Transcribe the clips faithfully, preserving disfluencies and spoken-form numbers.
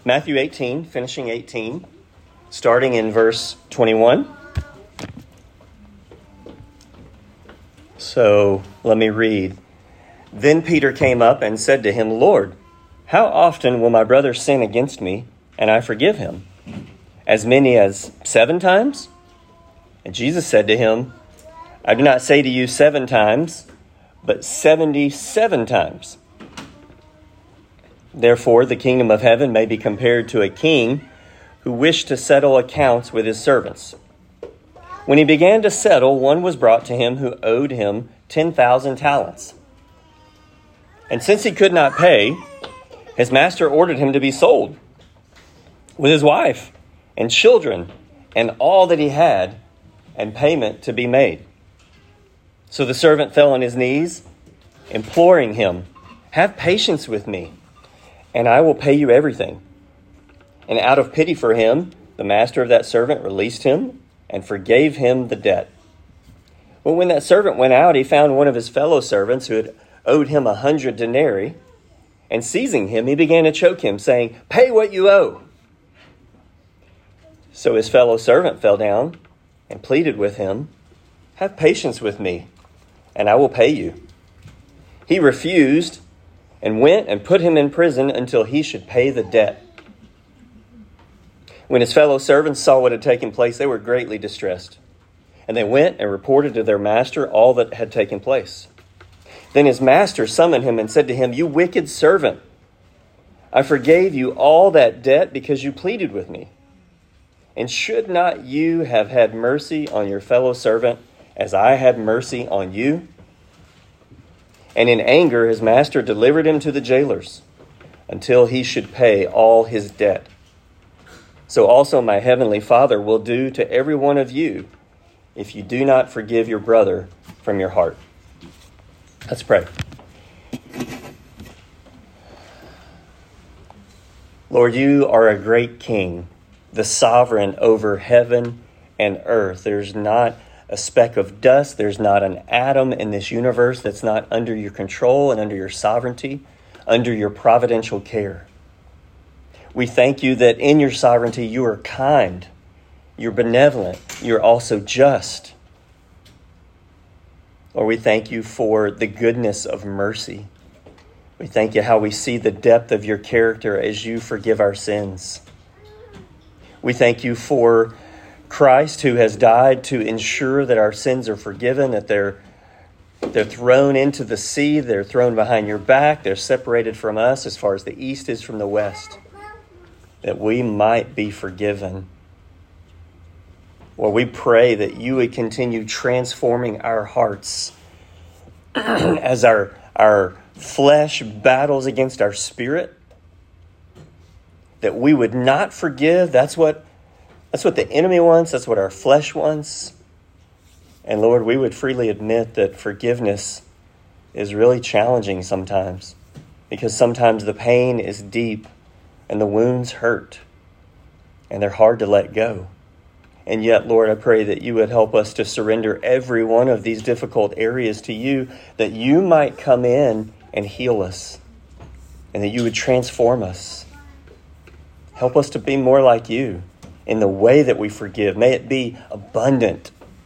Matthew eighteen, finishing eighteen, starting in verse twenty-one. So let me read. Then Peter came up and said to him, Lord, how often will my brother sin against me, and I forgive him? As many as seven times? And Jesus said to him, I do not say to you seven times, but seventy-seven times. Therefore, the kingdom of heaven may be compared to a king who wished to settle accounts with his servants. When he began to settle, one was brought to him who owed him ten thousand talents. And since he could not pay, his master ordered him to be sold, with his wife and children and all that he had, and payment to be made. So the servant fell on his knees, imploring him, have patience with me, and I will pay you everything. And out of pity for him, the master of that servant released him and forgave him the debt. But when that servant went out, he found one of his fellow servants who had owed him a hundred denarii, and seizing him, he began to choke him, saying, pay what you owe. So his fellow servant fell down and pleaded with him, have patience with me, and I will pay you. He refused and went and put him in prison until he should pay the debt. When his fellow servants saw what had taken place, they were greatly distressed. And they went and reported to their master all that had taken place. Then his master summoned him and said to him, you wicked servant, I forgave you all that debt because you pleaded with me. And should not you have had mercy on your fellow servant as I had mercy on you? And in anger, his master delivered him to the jailers until he should pay all his debt. So also my heavenly Father will do to every one of you if you do not forgive your brother from your heart. Let's pray. Lord, you are a great king, the sovereign over heaven and earth. There's not a speck of dust. There's not an atom in this universe that's not under your control and under your sovereignty, under your providential care. We thank you that in your sovereignty, you are kind, you're benevolent, you're also just. Lord, we thank you for the goodness of mercy. We thank you how we see the depth of your character as you forgive our sins. We thank you for Christ who has died to ensure that our sins are forgiven, that they're, they're thrown into the sea, they're thrown behind your back, they're separated from us as far as the east is from the west, that we might be forgiven. Lord, we pray that you would continue transforming our hearts as our, our flesh battles against our spirit, that we would not forgive. That's what, that's what the enemy wants. That's what our flesh wants. And Lord, we would freely admit that forgiveness is really challenging sometimes, because sometimes the pain is deep and the wounds hurt and they're hard to let go. And yet, Lord, I pray that you would help us to surrender every one of these difficult areas to you, that you might come in and heal us, and that you would transform us. Help us to be more like you in the way that we forgive. May it be abundant.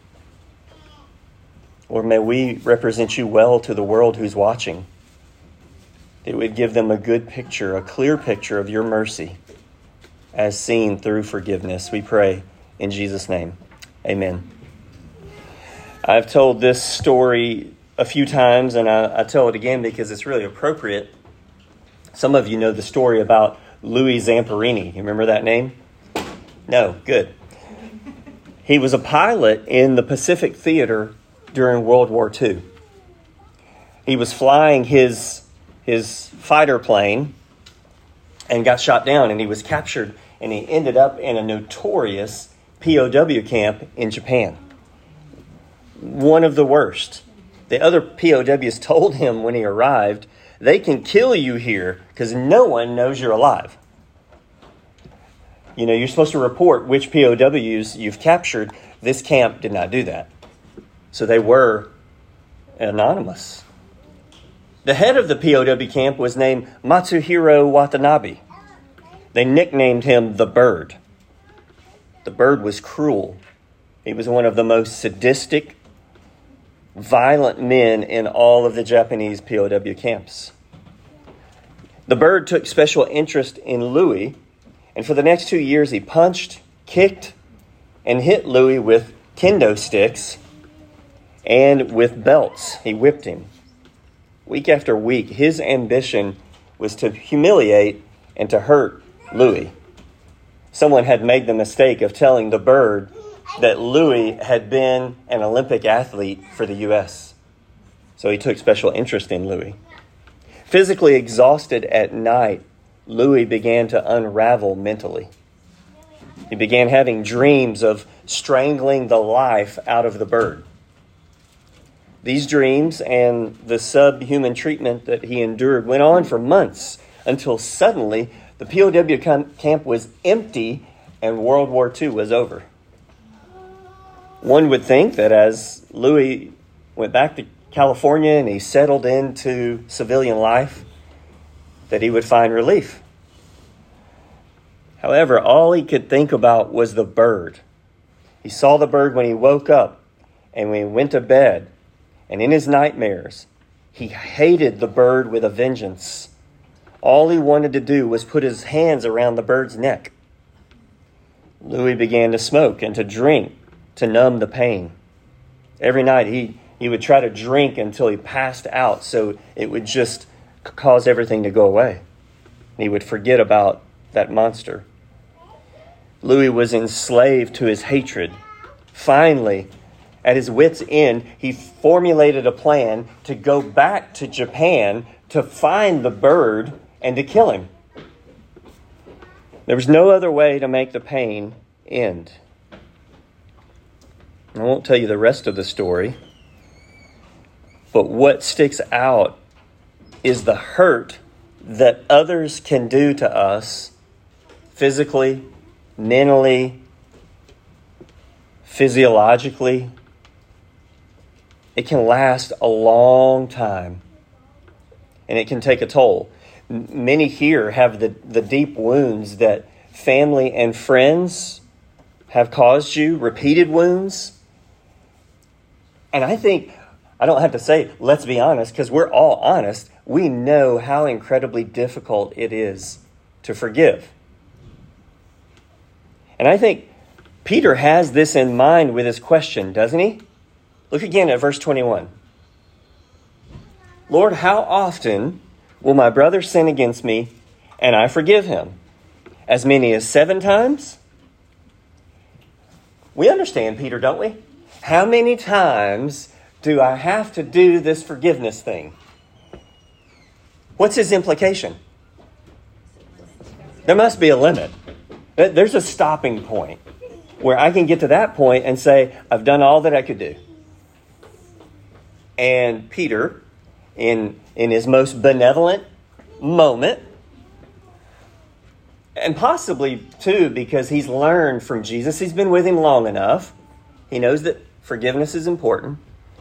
Or may we represent you well to the world who's watching. It would give them a good picture, a clear picture of your mercy as seen through forgiveness. We pray in Jesus' name. Amen. I've told this story a few times, and I, I tell it again because it's really appropriate. Some of you know the story about Louis Zamperini. You remember that name? No, good. He was a pilot in the Pacific Theater during World War Two. He was flying his, his fighter plane and got shot down, and he was captured, and he ended up in a notorious P O W camp in Japan. One of the worst. The other P O Ws told him when he arrived, they can kill you here because no one knows you're alive. You know, you're supposed to report which P O Ws you've captured. This camp did not do that. So they were anonymous. The head of the P O W camp was named Matsuhiro Watanabe. They nicknamed him the Bird. The Bird was cruel. He was one of the most sadistic, violent men in all of the Japanese P O W camps. The Bird took special interest in Louis, and for the next two years he punched, kicked, and hit Louis with kendo sticks and with belts. He whipped him. Week after week, his ambition was to humiliate and to hurt Louis. Someone had made the mistake of telling the Bird that Louis had been an Olympic athlete for the U S. So he took special interest in Louis. Physically exhausted at night, Louis began to unravel mentally. He began having dreams of strangling the life out of the Bird. These dreams and the subhuman treatment that he endured went on for months until suddenly the P O W camp was empty and World War Two was over. One would think that as Louis went back to California and he settled into civilian life, that he would find relief. However, all he could think about was the Bird. He saw the Bird when he woke up and when he went to bed, and in his nightmares, he hated the Bird with a vengeance. All he wanted to do was put his hands around the Bird's neck. Louis began to smoke and to drink to numb the pain. Every night he, he would try to drink until he passed out so it would just cause everything to go away. He would forget about that monster. Louis was enslaved to his hatred. Finally, at his wit's end, he formulated a plan to go back to Japan to find the Bird and to kill him. There was no other way to make the pain end. I won't tell you the rest of the story, but what sticks out is the hurt that others can do to us physically, mentally, physiologically. It can last a long time, and it can take a toll. Many here have the, the deep wounds that family and friends have caused you, repeated wounds. And I think, I don't have to say, let's be honest, because we're all honest. We know how incredibly difficult it is to forgive. And I think Peter has this in mind with his question, doesn't he? Look again at verse twenty-one. Lord, how often will my brother sin against me and I forgive him? As many as seven times? We understand, Peter, don't we? How many times do I have to do this forgiveness thing? What's his implication? There must be a limit. There's a stopping point where I can get to that point and say, I've done all that I could do. And Peter, in, in his most benevolent moment, and possibly, too, because he's learned from Jesus, he's been with him long enough. He knows that forgiveness is important.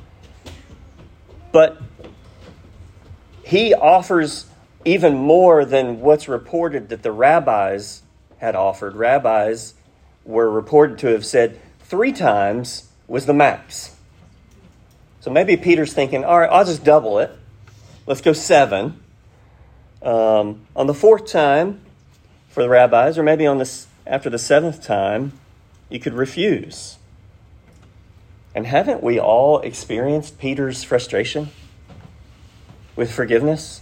But he offers even more than what's reported that the rabbis had offered. Rabbis were reported to have said three times was the max. So maybe Peter's thinking, all right, I'll just double it. Let's go seven. Um, on the fourth time for the rabbis, or maybe on this after the seventh time, you could refuse. And haven't we all experienced Peter's frustration with forgiveness?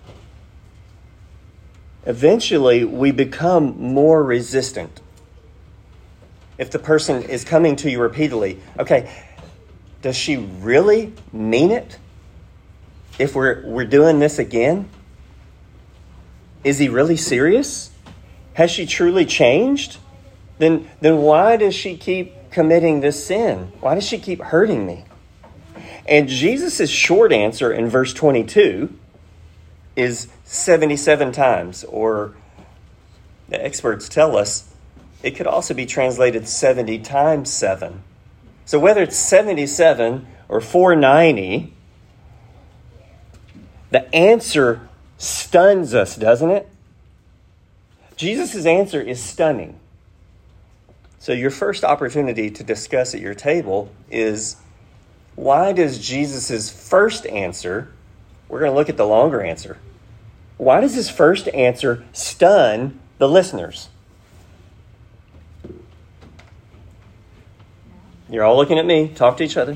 Eventually, we become more resistant. If the person is coming to you repeatedly, okay, does she really mean it? If we're we're doing this again? Is he really serious? Has she truly changed? Then, then why does she keep committing this sin? Why does she keep hurting me? And Jesus' short answer in verse twenty-two is seventy-seven times, or the experts tell us it could also be translated seventy times seven. So whether it's seventy-seven or four hundred ninety, the answer stuns us, doesn't it? Jesus' answer is stunning. So your first opportunity to discuss at your table is, why does Jesus' first answer, we're going to look at the longer answer, why does his first answer stun the listeners? You're all looking at me. Talk to each other.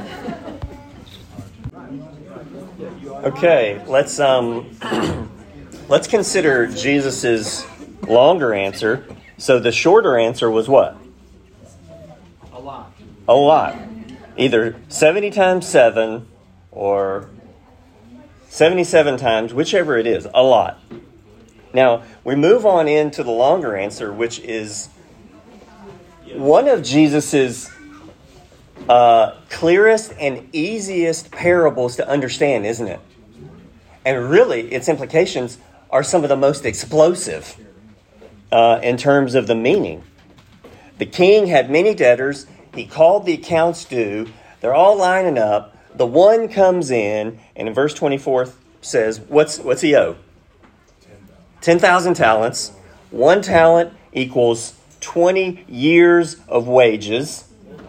Okay, let's um, let's consider Jesus' longer answer. So the shorter answer was what? A lot. A lot. Either seventy times seven or seventy-seven times, whichever it is, a lot. Now, we move on into the longer answer, which is one of Jesus's uh, clearest and easiest parables to understand, isn't it? And really, its implications are some of the most explosive uh, in terms of the meaning. The king had many debtors. He called the accounts due. They're all lining up. The one comes in, and in verse twenty-four says, what's, what's he owe? ten thousand talents. One talent equals twenty years of wages.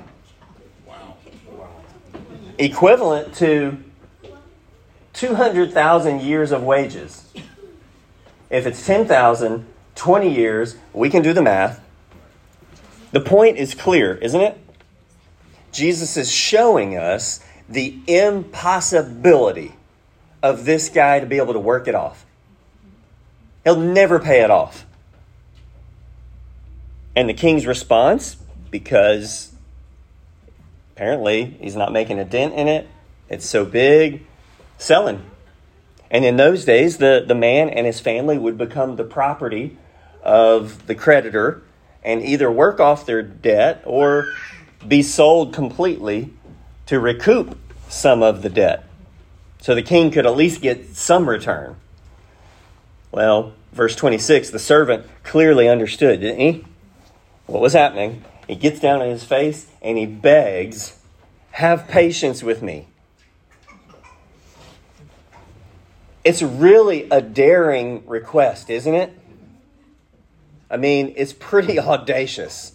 Equivalent to two hundred thousand years of wages. If it's ten thousand, twenty years, we can do the math. The point is clear, isn't it? Jesus is showing us the impossibility of this guy to be able to work it off. He'll never pay it off. And the king's response, because apparently he's not making a dent in it, it's so big, selling. And in those days, the, the man and his family would become the property of the creditor and either work off their debt or be sold completely to recoup some of the debt. So the king could at least get some return. Well, verse twenty-six, the servant clearly understood, didn't he? What was happening? He gets down on his face and he begs, have patience with me. It's really a daring request, isn't it? I mean, it's pretty audacious.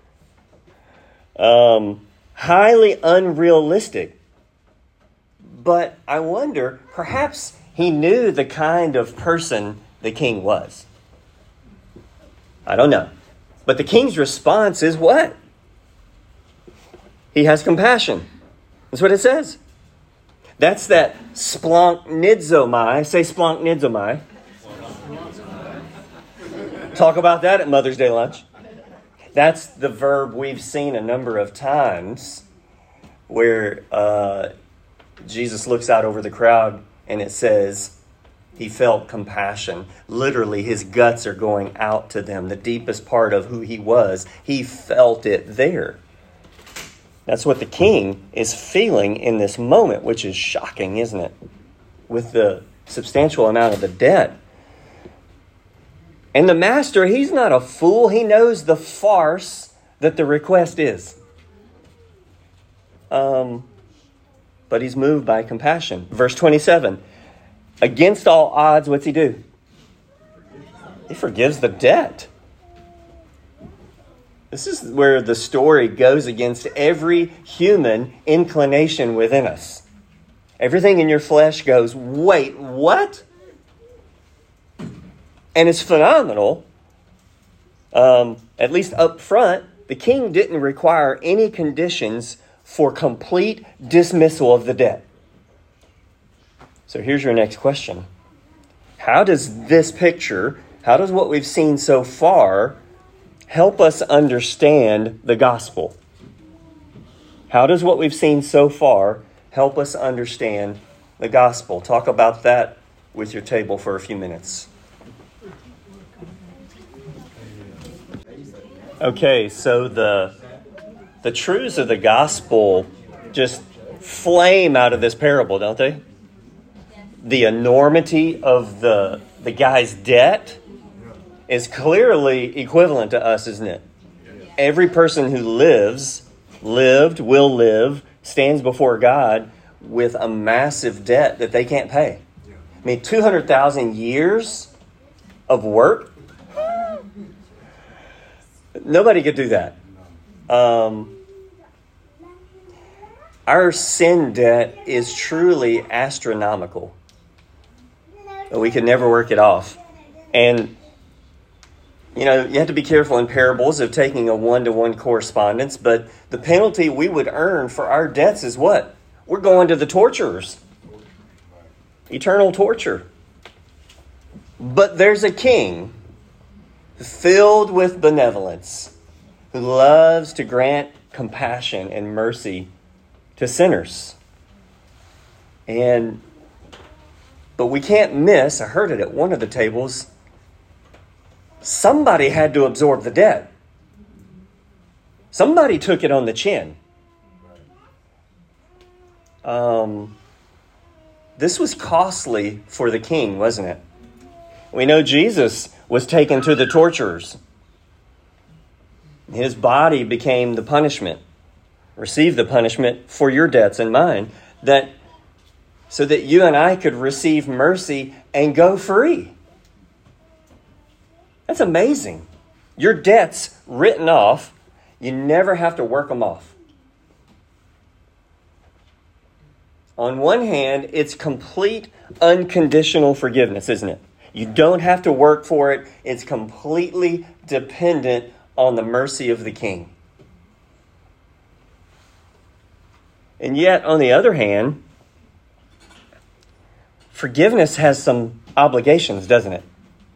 Um, highly unrealistic. But I wonder, perhaps he knew the kind of person the king was. I don't know. But the king's response is what? He has compassion. That's what it says. That's that splanchnizomai. Say splanchnizomai. Talk about that at Mother's Day lunch. That's the verb we've seen a number of times where uh, Jesus looks out over the crowd and it says he felt compassion. Literally, his guts are going out to them. The deepest part of who he was, he felt it there. That's what the king is feeling in this moment, which is shocking, isn't it? With the substantial amount of the debt. And the master, he's not a fool. He knows the farce that the request is. Um, but he's moved by compassion. Verse twenty-seven. Against all odds, what's he do? He forgives the debt. This is where the story goes against every human inclination within us. Everything in your flesh goes, wait, what? And it's phenomenal. Um, at least up front, the king didn't require any conditions for complete dismissal of the debt. So here's your next question. How does this picture, how does what we've seen so far help us understand the gospel? How does what we've seen so far help us understand the gospel? Talk about that with your table for a few minutes. Okay, so the the truths of the gospel just flame out of this parable, don't they? The enormity of the the guy's debt is clearly equivalent to us, isn't it? Every person who lives, lived, will live, stands before God with a massive debt that they can't pay. I mean, two hundred thousand years of work Nobody could do that. Um, our sin debt is truly astronomical. We could never work it off. And, you know, you have to be careful in parables of taking a one-to-one correspondence, but the penalty we would earn for our debts is what? We're going to the torturers. Eternal torture. But there's a king filled with benevolence who loves to grant compassion and mercy to sinners. And, but we can't miss, I heard it at one of the tables, somebody had to absorb the debt. Somebody took it on the chin. Um, this was costly for the king, wasn't it? We know Jesus was taken to the torturers. His body became the punishment, received the punishment for your debts and mine, that so that you and I could receive mercy and go free. That's amazing. Your debt's written off. You never have to work them off. On one hand, it's complete unconditional forgiveness, isn't it? You don't have to work for it. It's completely dependent on the mercy of the King. And yet, on the other hand, forgiveness has some obligations, doesn't it?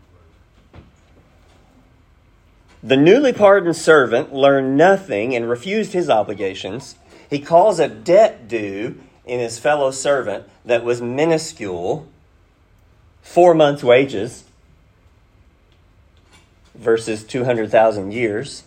The newly pardoned servant learned nothing and refused his obligations. He calls a debt due in his fellow servant that was minuscule, four months' wages versus two hundred thousand years.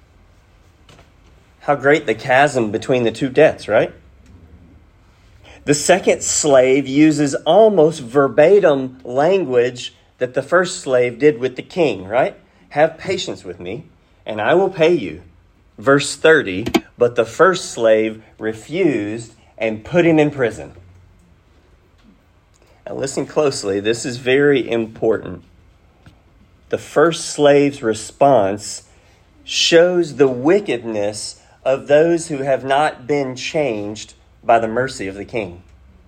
How great the chasm between the two debts, right? The second slave uses almost verbatim language that the first slave did with the king, right? Have patience with me, and I will pay you. Verse thirty, but the first slave refused and put him in prison. Now listen closely, this is very important. The first slave's response shows the wickedness of those who have not been changed by the mercy of the king.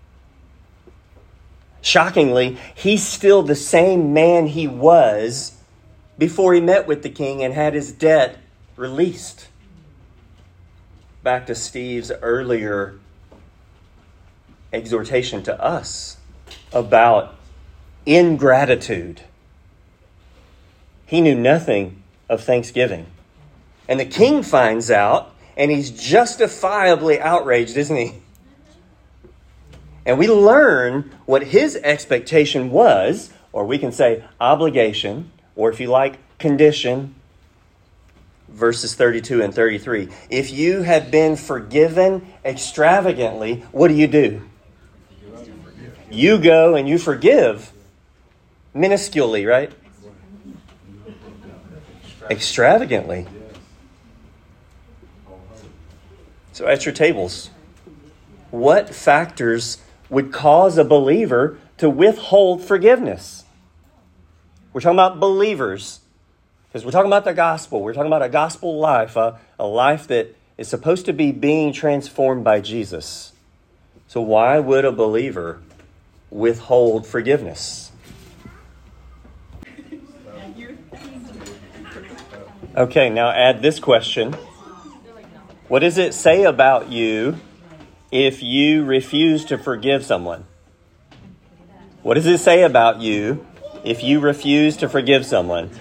Shockingly, he's still the same man he was before he met with the king and had his debt released. Back to Steve's earlier exhortation to us about ingratitude. He knew nothing of thanksgiving. And the king finds out, and he's justifiably outraged, isn't he? And we learn what his expectation was, or we can say obligation, or if you like, condition. Verses thirty-two and thirty-three. If you have been forgiven extravagantly, what do you do? You go and you forgive minusculely, right? Extravagantly. So at your tables, what factors would cause a believer to withhold forgiveness? We're talking about believers, because we're talking about the gospel. We're talking about a gospel life, a, a life that is supposed to be being transformed by Jesus. So why would a believer withhold forgiveness? Okay, now add this question. What does it say about you if you refuse to forgive someone? What does it say about you if you refuse to forgive someone?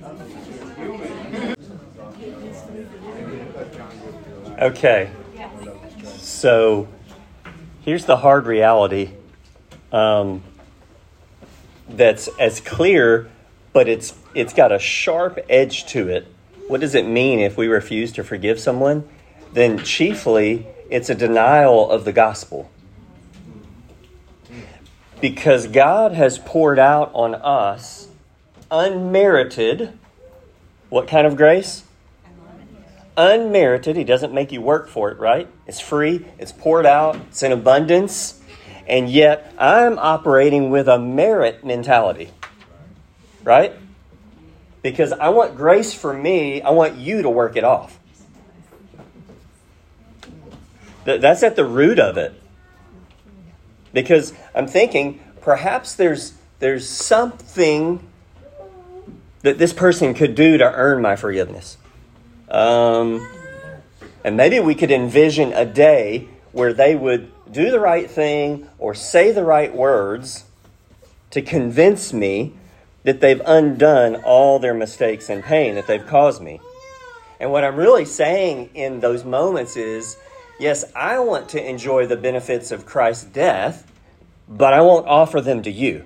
Okay, so here's the hard reality um, that's as clear, but it's it's got a sharp edge to it. What does it mean if we refuse to forgive someone? Then chiefly, it's a denial of the gospel. Because God has poured out on us unmerited, what kind of grace? Unmerited. He doesn't make you work for it, right? It's free. It's poured out. It's in abundance. And yet, I'm operating with a merit mentality, right? because I want grace for me. I want you to work it off. That's at the root of it. Because I'm thinking perhaps there's there's something that this person could do to earn my forgiveness. Um, and maybe we could envision a day where they would do the right thing or say the right words to convince me that they've undone all their mistakes and pain that they've caused me. And what I'm really saying in those moments is, yes, I want to enjoy the benefits of Christ's death, but I won't offer them to you.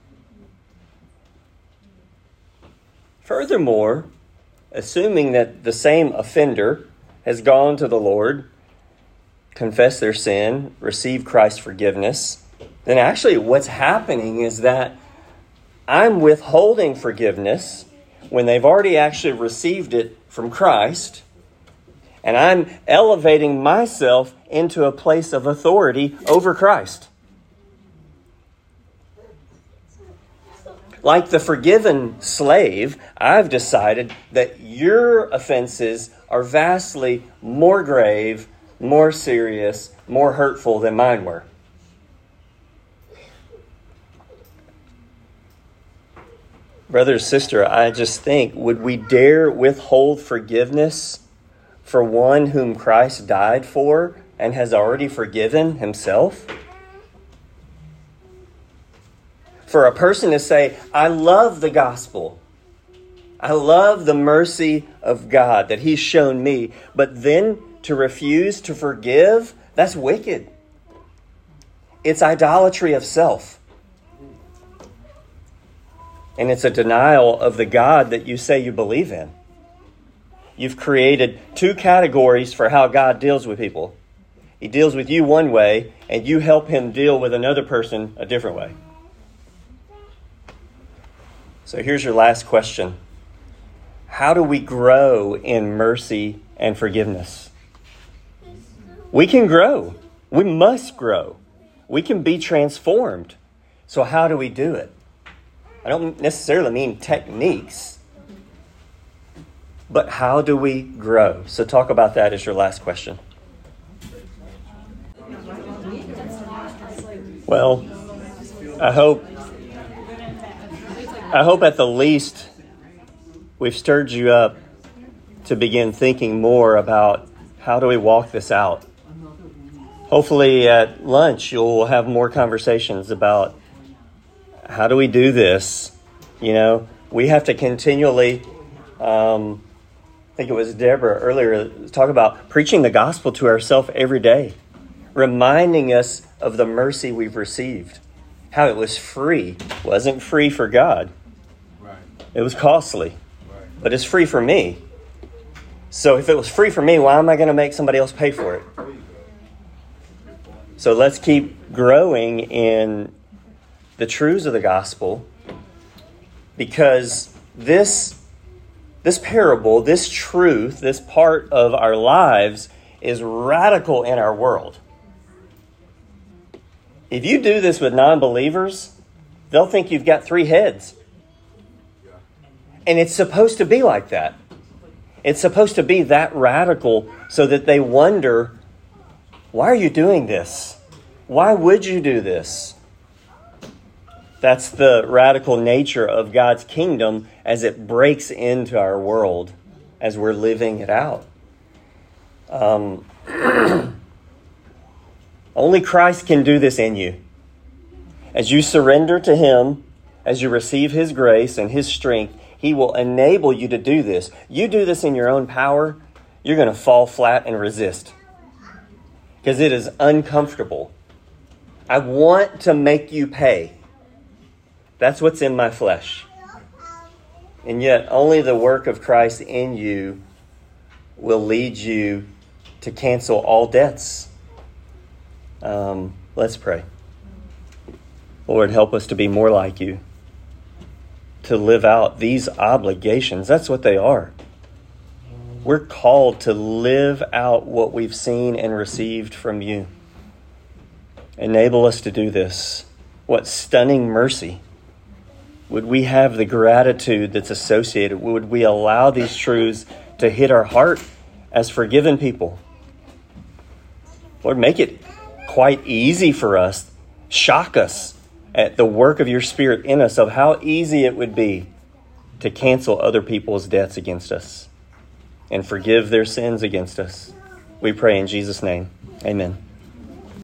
Furthermore, assuming that the same offender has gone to the Lord, confessed their sin, received Christ's forgiveness, then actually what's happening is that I'm withholding forgiveness when they've already actually received it from Christ, and I'm elevating myself into a place of authority over Christ. Like the forgiven slave, I've decided that your offenses are vastly more grave, more serious, more hurtful than mine were. Brother, sister, I just think, would we dare withhold forgiveness for one whom Christ died for and has already forgiven himself? For a person to say, I love the gospel. I love the mercy of God that he's shown me. But then to refuse to forgive, that's wicked. It's idolatry of self. And it's a denial of the God that you say you believe in. You've created two categories for how God deals with people. He deals with you one way, and you help him deal with another person a different way. So here's your last question. How do we grow in mercy and forgiveness? We can grow. We must grow. We can be transformed. So how do we do it? I don't necessarily mean techniques, but how do we grow? So talk about that as your last question. Well, I hope I hope at the least we've stirred you up to begin thinking more about how do we walk this out. Hopefully at lunch you'll have more conversations about how do we do this. You know, we have to continually, um, I think it was Deborah earlier, talk about preaching the gospel to ourselves every day, reminding us of the mercy we've received, how it was free. It wasn't free for God. Right. It was costly, right. But it's free for me. So if it was free for me, why am I going to make somebody else pay for it? So let's keep growing in the truths of the gospel, because this, this parable, this truth, this part of our lives is radical in our world. If you do this with non-believers, they'll think you've got three heads. And it's supposed to be like that. It's supposed to be that radical so that they wonder, why are you doing this? Why would you do this? That's the radical nature of God's kingdom as it breaks into our world, as we're living it out. Um, only Christ can do this in you. As you surrender to him, as you receive his grace and his strength, he will enable you to do this. You do this in your own power, you're going to fall flat and resist. Because it is uncomfortable. I want to make you pay. That's what's in my flesh. And yet only the work of Christ in you will lead you to cancel all debts. Um, let's pray. Lord, help us to be more like you, to live out these obligations. That's what they are. We're called to live out what we've seen and received from you. Enable us to do this. What stunning mercy. Would we have the gratitude that's associated? Would we allow these truths to hit our heart as forgiven people? Lord, make it quite easy for us. Shock us at the work of your Spirit in us, of how easy it would be to cancel other people's debts against us and forgive their sins against us. We pray in Jesus' name. Amen.